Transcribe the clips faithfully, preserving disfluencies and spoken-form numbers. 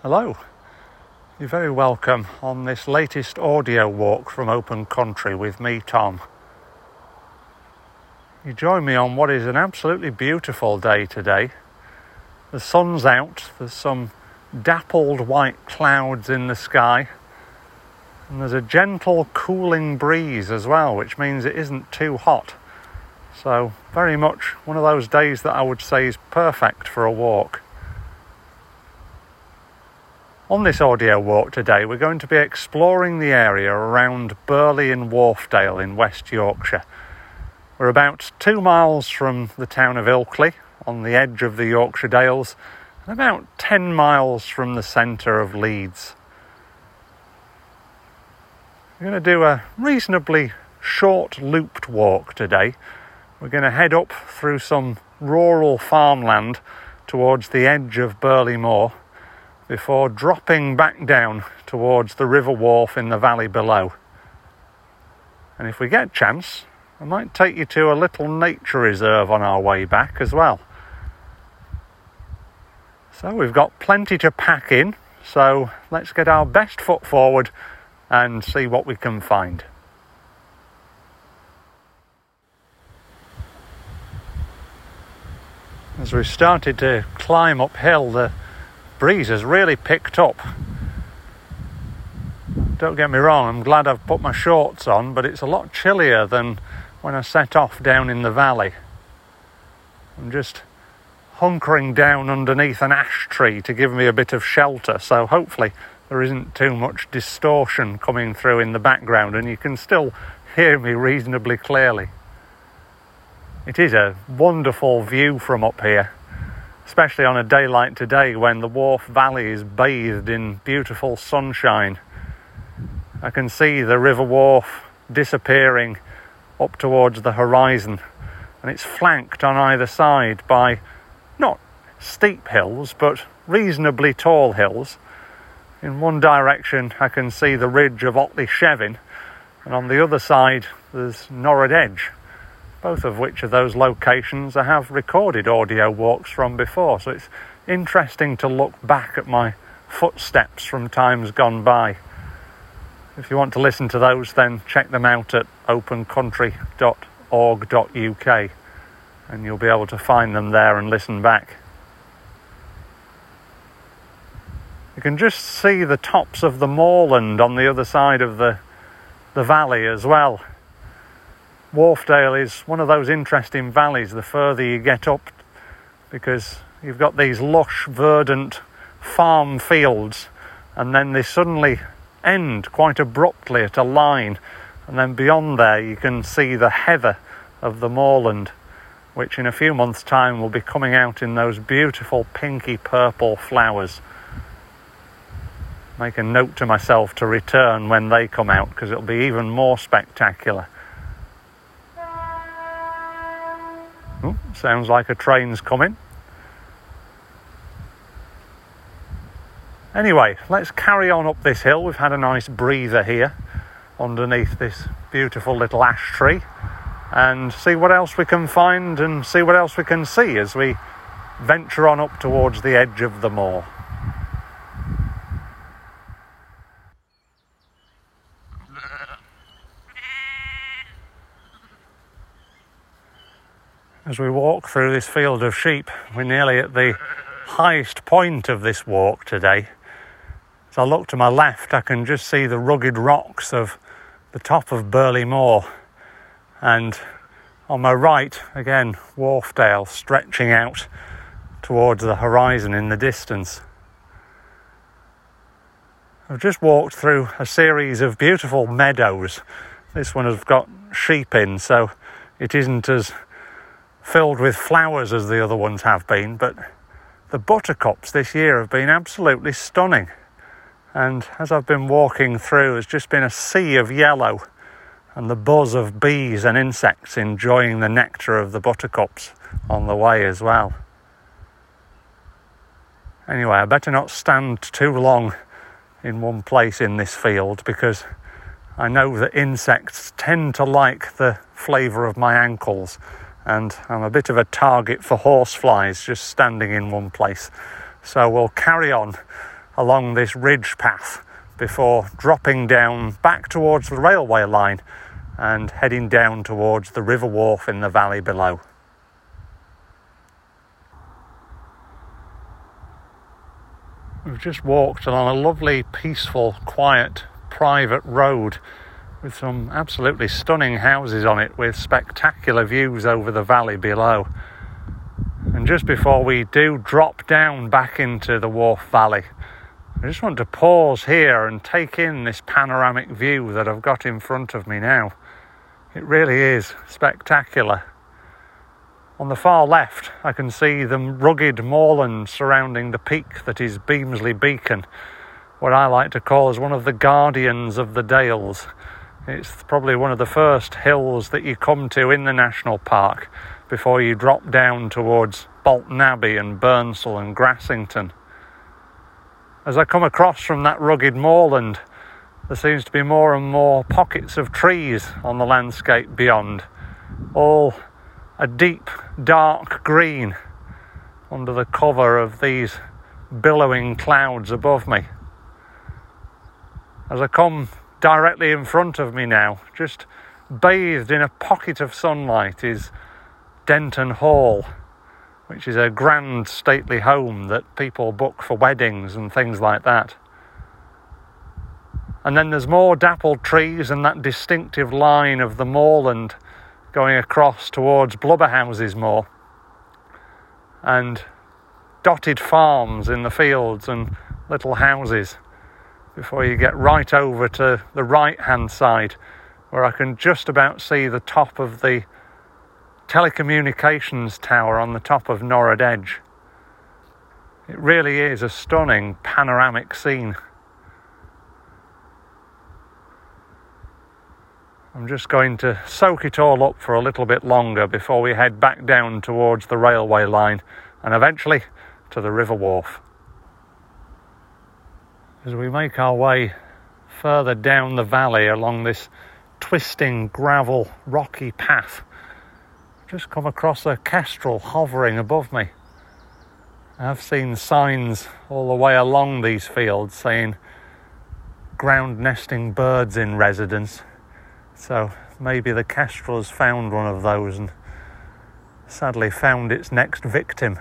Hello, you're very welcome on this latest audio walk from Open Country with me, Tom. You join me on what is an absolutely beautiful day today. The sun's out, there's some dappled white clouds in the sky, and there's a gentle cooling breeze as well, which means it isn't too hot. So very much one of those days that I would say is perfect for a walk. On this audio walk today, we're going to be exploring the area around Burley and Wharfdale in West Yorkshire. We're about two miles from the town of Ilkley, on the edge of the Yorkshire Dales, and about ten miles from the centre of Leeds. We're going to do a reasonably short looped walk today. We're going to head up through some rural farmland towards the edge of Burley Moor, before dropping back down towards the River Wharfe in the valley below. And if we get a chance, I might take you to a little nature reserve on our way back as well. So we've got plenty to pack in, so let's get our best foot forward and see what we can find. As we started to climb uphill, the breeze has really picked up. Don't get me wrong, I'm glad I've put my shorts on, but it's a lot chillier than when I set off down in the valley. I'm just hunkering down underneath an ash tree to give me a bit of shelter, so hopefully there isn't too much distortion coming through in the background and you can still hear me reasonably clearly. It is a wonderful view from up here, especially on a day like today when the Wharfe Valley is bathed in beautiful sunshine. I can see the River Wharfe disappearing up towards the horizon, and it's flanked on either side by not steep hills but reasonably tall hills. In one direction I can see the ridge of Otley Shevin, and on the other side there's Norrid Edge, both of which are those locations I have recorded audio walks from before, so it's interesting to look back at my footsteps from times gone by. If you want to listen to those, then check them out at open country dot org dot U K and you'll be able to find them there and listen back. You can just see the tops of the moorland on the other side of the, the valley as well. Wharfdale is one of those interesting valleys the further you get up, because you've got these lush, verdant farm fields, and then they suddenly end quite abruptly at a line, and then beyond there you can see the heather of the moorland, which in a few months' time will be coming out in those beautiful pinky purple flowers. Make a note to myself to return when they come out, because it'll be even more spectacular. Oh, sounds like a train's coming. Anyway, let's carry on up this hill. We've had a nice breather here underneath this beautiful little ash tree, and see what else we can find and see what else we can see as we venture on up towards the edge of the moor. As we walk through this field of sheep, we're nearly at the highest point of this walk today. As I look to my left, I can just see the rugged rocks of the top of Burley Moor, and on my right, again, Wharfdale stretching out towards the horizon in the distance. I've just walked through a series of beautiful meadows. This one has got sheep in, so it isn't as filled with flowers as the other ones have been, but the buttercups this year have been absolutely stunning, and as I've been walking through, it's just been a sea of yellow and the buzz of bees and insects enjoying the nectar of the buttercups on the way as well. Anyway, I better not stand too long in one place in this field, because I know that insects tend to like the flavour of my ankles, and I'm a bit of a target for horseflies just standing in one place. So we'll carry on along this ridge path before dropping down back towards the railway line and heading down towards the river wharf in the valley below. We've just walked along a lovely, peaceful, quiet, private road with some absolutely stunning houses on it with spectacular views over the valley below. And just before we do drop down back into the Wharfe Valley, I just want to pause here and take in this panoramic view that I've got in front of me now. It really is spectacular. On the far left, I can see the rugged moorland surrounding the peak that is Beamsley Beacon, what I like to call as one of the guardians of the Dales. It's probably one of the first hills that you come to in the national park before you drop down towards Bolton Abbey and Burnsall and Grassington. As I come across from that rugged moorland, there seems to be more and more pockets of trees on the landscape beyond, all a deep, dark green under the cover of these billowing clouds above me. As I come directly in front of me now, just bathed in a pocket of sunlight, is Denton Hall, which is a grand stately home that people book for weddings and things like that. And then there's more dappled trees and that distinctive line of the moorland going across towards Blubberhouses Moor, and dotted farms in the fields and little houses before you get right over to the right hand side, where I can just about see the top of the telecommunications tower on the top of Norrid Edge. It really is a stunning panoramic scene. I'm just going to soak it all up for a little bit longer before we head back down towards the railway line and eventually to the river wharf. As we make our way further down the valley along this twisting gravel rocky path, I've just come across a kestrel hovering above me. I've seen signs all the way along these fields saying ground nesting birds in residence. So maybe the kestrel has found one of those and sadly found its next victim.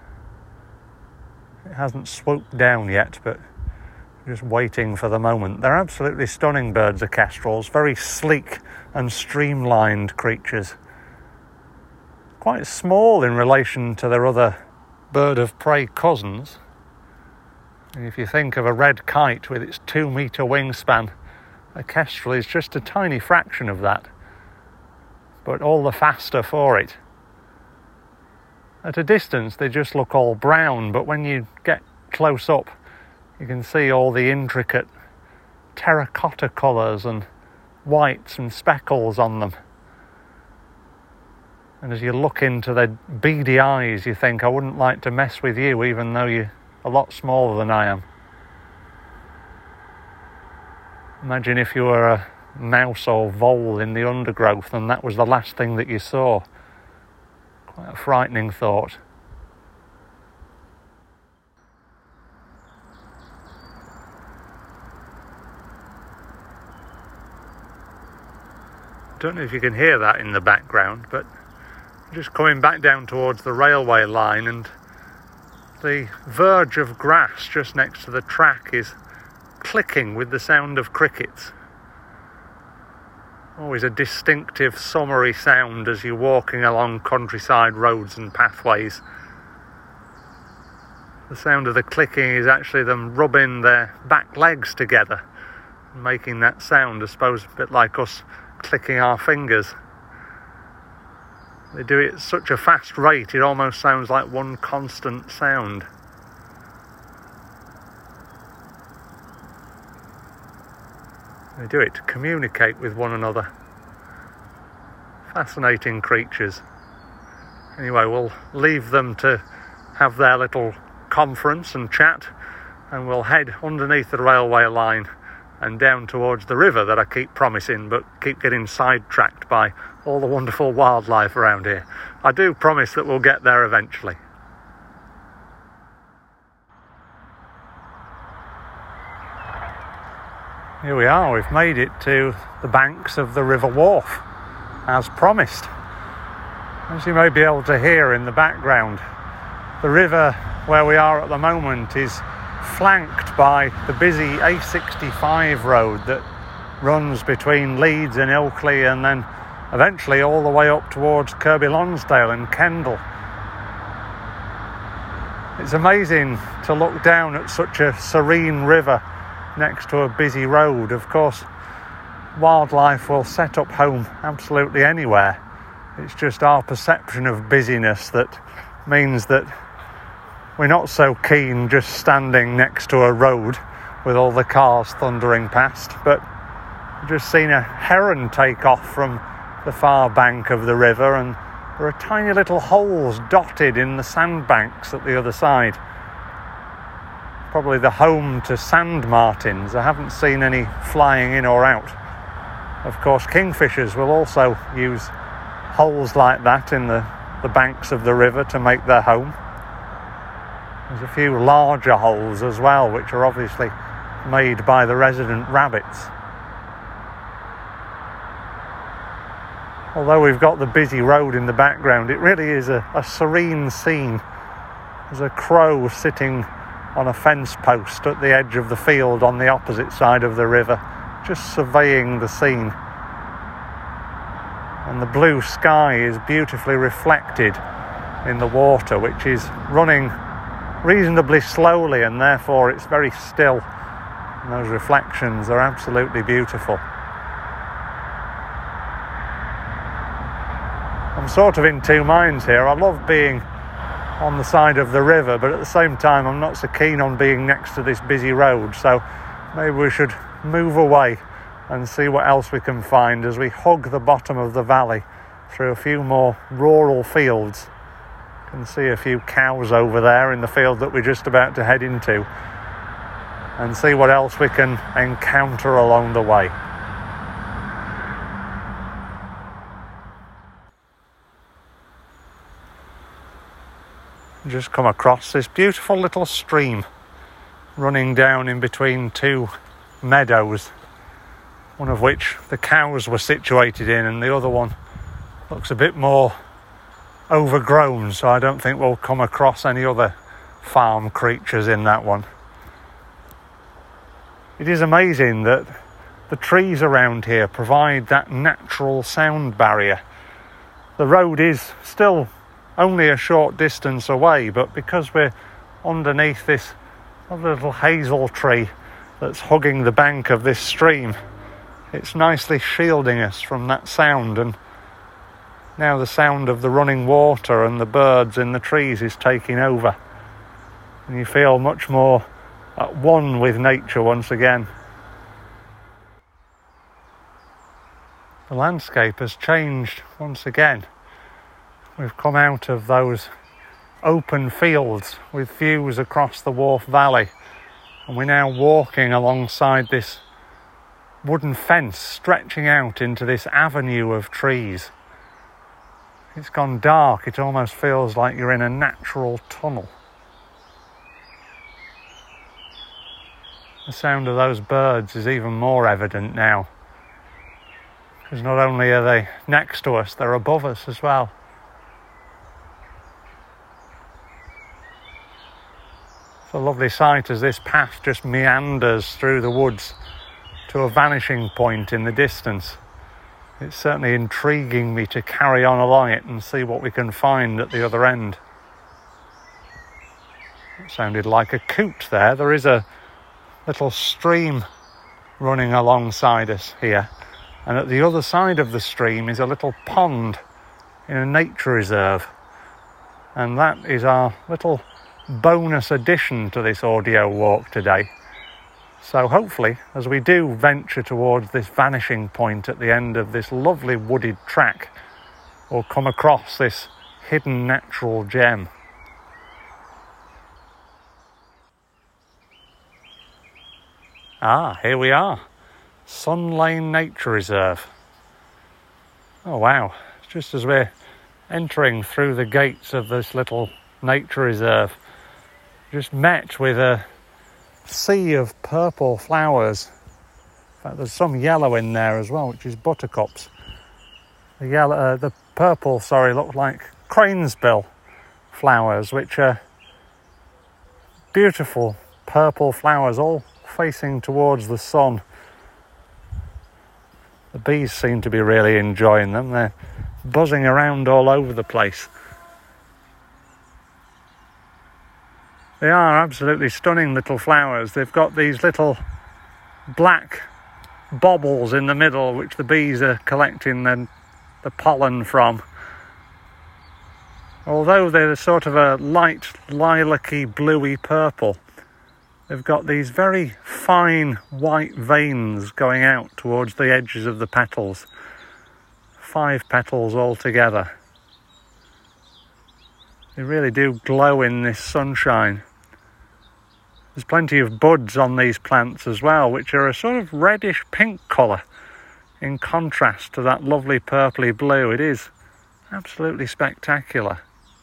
It hasn't swooped down yet, but just waiting for the moment. They're absolutely stunning birds, the kestrels, very sleek and streamlined creatures. Quite small in relation to their other bird of prey cousins. And if you think of a red kite with its two metre wingspan, a kestrel is just a tiny fraction of that, but all the faster for it. At a distance they just look all brown, but when you get close up you can see all the intricate terracotta colours and whites and speckles on them. And as you look into their beady eyes you think, I wouldn't like to mess with you even though you're a lot smaller than I am. Imagine if you were a mouse or vole in the undergrowth and that was the last thing that you saw. Quite a frightening thought. I don't know if you can hear that in the background, but just coming back down towards the railway line, and the verge of grass just next to the track is clicking with the sound of crickets. Always a distinctive summery sound as you're walking along countryside roads and pathways. The sound of the clicking is actually them rubbing their back legs together and making that sound, I suppose, a bit like us clicking our fingers. They do it at such a fast rate it almost sounds like one constant sound. They do it to communicate with one another. Fascinating creatures. Anyway, we'll leave them to have their little conference and chat, and we'll head underneath the railway line and down towards the river that I keep promising but keep getting sidetracked by all the wonderful wildlife around here. I do promise that we'll get there eventually. Here we are, we've made it to the banks of the River Wharfe, as promised. As you may be able to hear in the background, the river where we are at the moment is flanked by the busy A sixty-five road that runs between Leeds and Ilkley and then eventually all the way up towards Kirkby Lonsdale and Kendal. It's amazing to look down at such a serene river next to a busy road. Of course, wildlife will set up home absolutely anywhere. It's just our perception of busyness that means that we're not so keen just standing next to a road with all the cars thundering past, but we've just seen a heron take off from the far bank of the river, and there are tiny little holes dotted in the sandbanks at the other side. Probably the home to sand martins. I haven't seen any flying in or out. Of course, kingfishers will also use holes like that in the, the banks of the river to make their home. There's a few larger holes as well, which are obviously made by the resident rabbits. Although we've got the busy road in the background, it really is a, a serene scene. There's a crow sitting on a fence post at the edge of the field on the opposite side of the river, just surveying the scene. And the blue sky is beautifully reflected in the water, which is running reasonably slowly, and therefore it's very still. And those reflections are absolutely beautiful. I'm sort of in two minds here. I love being on the side of the river, but at the same time I'm not so keen on being next to this busy road, so maybe we should move away and see what else we can find as we hug the bottom of the valley through a few more rural fields. You can see a few cows over there in the field that we're just about to head into, and see what else we can encounter along the way. Just come across this beautiful little stream running down in between two meadows, one of which the cows were situated in, and the other one looks a bit more overgrown, so I don't think we'll come across any other farm creatures in that one. It is amazing that the trees around here provide that natural sound barrier. The road is still only a short distance away, but because we're underneath this little hazel tree that's hugging the bank of this stream, it's nicely shielding us from that sound. And now the sound of the running water and the birds in the trees is taking over, and you feel much more at one with nature once again. The landscape has changed once again. We've come out of those open fields with views across the Wharfe Valley, and we're now walking alongside this wooden fence stretching out into this avenue of trees. It's gone dark. It almost feels like you're in a natural tunnel. The sound of those birds is even more evident now, because not only are they next to us, they're above us as well. It's a lovely sight as this path just meanders through the woods to a vanishing point in the distance. It's certainly intriguing me to carry on along it and see what we can find at the other end. It sounded like a coot there. There is a little stream running alongside us here, and at the other side of the stream is a little pond in a nature reserve, and that is our little bonus addition to this audio walk today. So hopefully, as we do venture towards this vanishing point at the end of this lovely wooded track, we'll come across this hidden natural gem. Ah, here we are. Sun Lane Nature Reserve. Oh wow, just as we're entering through the gates of this little nature reserve, just met with a sea of purple flowers In fact, there's some yellow in there as well, which is buttercups. The yellow, uh, the purple, sorry, look like cranesbill flowers, which are beautiful purple flowers, all facing towards the sun. The bees seem to be really enjoying them. They're buzzing around all over the place. They are absolutely stunning little flowers. They've got these little black baubles in the middle, which the bees are collecting the, the pollen from. Although they're sort of a light lilac-y, bluey purple, they've got these very fine white veins going out towards the edges of the petals. Five petals altogether. They really do glow in this sunshine. There's plenty of buds on these plants as well, which are a sort of reddish pink colour in contrast to that lovely purpley blue. It is absolutely spectacular.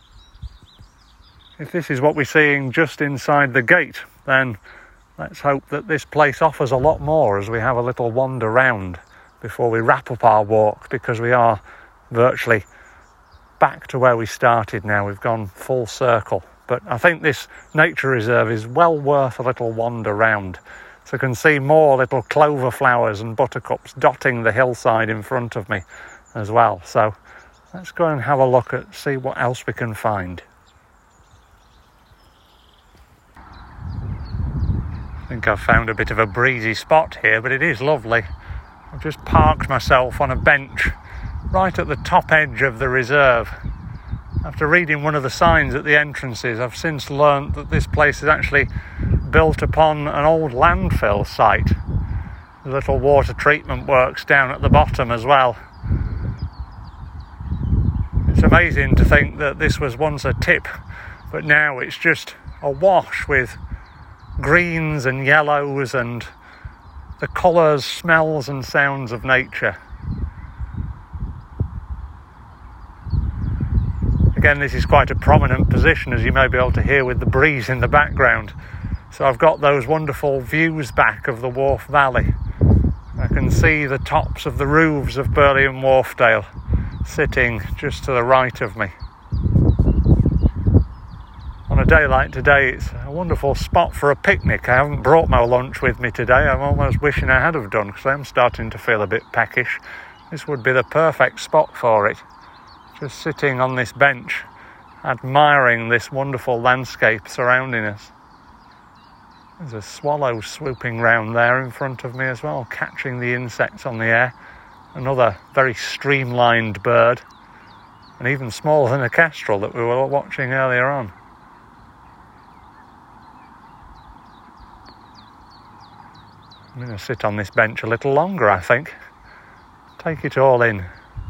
If this is what we're seeing just inside the gate, then let's hope that this place offers a lot more as we have a little wander round before we wrap up our walk, because we are virtually back to where we started now. We've gone full circle. But I think this nature reserve is well worth a little wander round. So I can see more little clover flowers and buttercups dotting the hillside in front of me as well. So let's go and have a look at, see what else we can find. I think I've found a bit of a breezy spot here, but it is lovely. I've just parked myself on a bench right at the top edge of the reserve. After reading one of the signs at the entrances, I've since learnt that this place is actually built upon an old landfill site. The little water treatment works down at the bottom as well. It's amazing to think that this was once a tip, but now it's just awash with greens and yellows and the colours, smells and sounds of nature. Again, this is quite a prominent position, as you may be able to hear with the breeze in the background. So I've got those wonderful views back of the Wharfe Valley. I can see the tops of the roofs of Burley and Wharfedale sitting just to the right of me. On a day like today, it's a wonderful spot for a picnic. I haven't brought my lunch with me today. I'm almost wishing I had have done, because I'm starting to feel a bit peckish. This would be the perfect spot for it. Just sitting on this bench, admiring this wonderful landscape surrounding us. There's a swallow swooping round there in front of me as well, catching the insects on the air. Another very streamlined bird, and even smaller than a kestrel that we were watching earlier on. I'm going to sit on this bench a little longer, I think. Take it all in.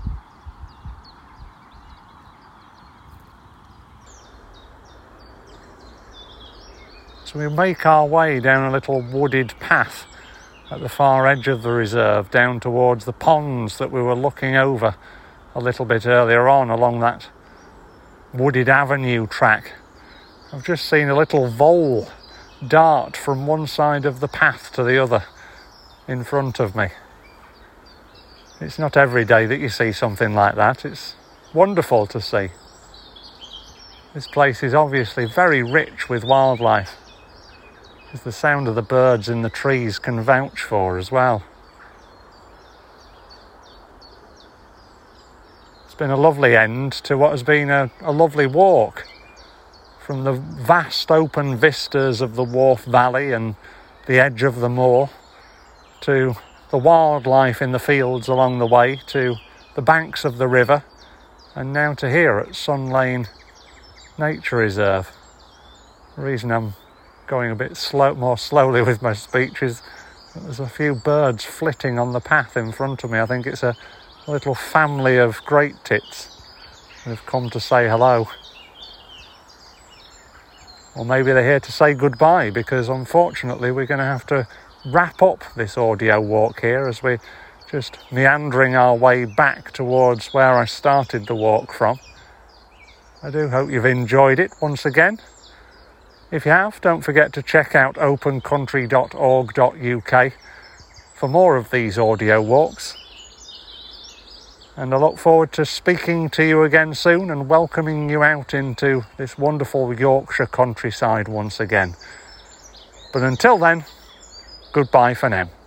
So we make our way down a little wooded path at the far edge of the reserve, down towards the ponds that we were looking over a little bit earlier on along that wooded avenue track. I've just seen a little vole dart from one side of the path to the other in front of me. It's not every day that you see something like that. It's wonderful to see. This place is obviously very rich with wildlife, as the sound of the birds in the trees can vouch for as well. It's been a lovely end to what has been a, a lovely walk. From the vast open vistas of the Wharfe Valley and the edge of the moor, to the wildlife in the fields along the way, to the banks of the river, and now to here at Sun Lane Nature Reserve. The reason I'm going a bit slow, more slowly with my speech is that there's a few birds flitting on the path in front of me. I think it's a little family of great tits that have come to say hello. Or maybe they're here to say goodbye, because unfortunately we're going to have to wrap up this audio walk here as we're just meandering our way back towards where I started the walk from. I do hope you've enjoyed it once again. If you have, don't forget to check out open country dot org dot U K for more of these audio walks. And I look forward to speaking to you again soon and welcoming you out into this wonderful Yorkshire countryside once again. But until then, goodbye for now.